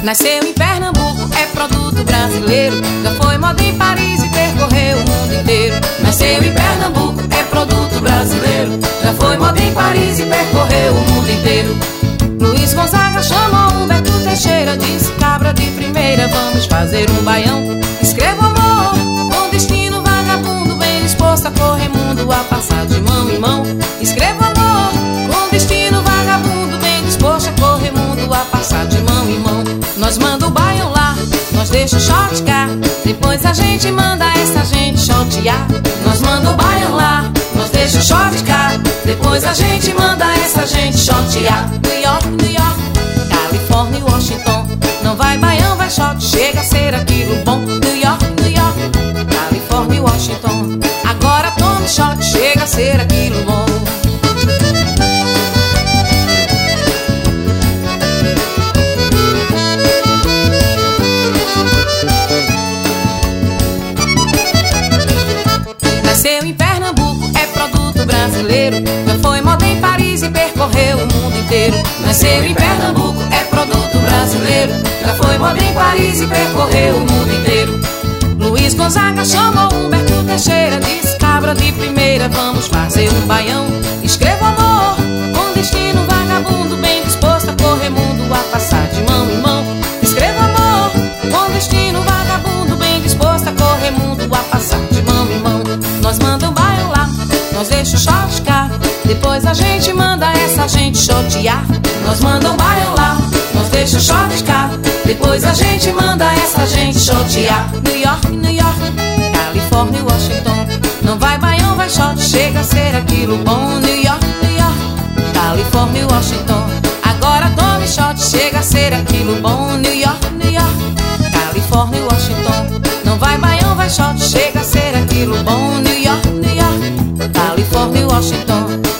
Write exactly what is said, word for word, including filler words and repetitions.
Nasceu em Pernambuco, é produto brasileiro. Já foi moda em Paris e percorreu o mundo inteiro. Nasceu em Pernambuco, é produto brasileiro. Já foi moda em Paris e percorreu o mundo inteiro. Luiz Gonzaga chamou Humberto Teixeira, disse: cabra de primeira, vamos fazer um baião. Escreva amor com destino vagabundo, bem disposto a correr mundo, a passar de mão em mão. Escreva amor com destino vagabundo, bem disposto a correr mundo, a passar de mão em mão. Nós manda o baião lá, nós deixa o shot cá, depois a gente manda essa gente shotear. Nós manda o baião lá, nós deixa o shot cá, depois a gente manda essa gente shotear. New York, New York, Califórnia e Washington, não vai baião, vai shot, chega a ser aquilo bom. New York, New York, Califórnia e Washington, agora tome shot, chega a ser aquilo bom. Nasceu em Pernambuco, é produto brasileiro. Já foi moda em Paris e percorreu o mundo inteiro. Nasceu em Pernambuco, é produto brasileiro. Já foi moda em Paris e percorreu o mundo inteiro. Luiz Gonzaga chamou Humberto Teixeira, disse: cabra de primeira, vamos fazer um baião. Escreva amor com destino vagabundo, bem disposto a correr mundo, a passar de mão em mão. Escreva amor com destino vagabundo, bem disposto a correr mundo, a passar de mão em mão. Nós manda um baião lá, nós deixa o shot cá, depois a gente manda essa gente shotear. Nós manda um baião lá, nós deixa o shot cá, depois a gente manda essa gente shotear. New York, New York, Califórnia e Washington, não vai baião, vai shot, chega a ser aquilo bom. New York, New York, Califórnia e Washington, agora tome shot, chega a ser aquilo bom. New York, New York, Califórnia e Washington, não vai baião, vai shot, chega a ser aquilo bom. New York, New York, Califórnia e Washington,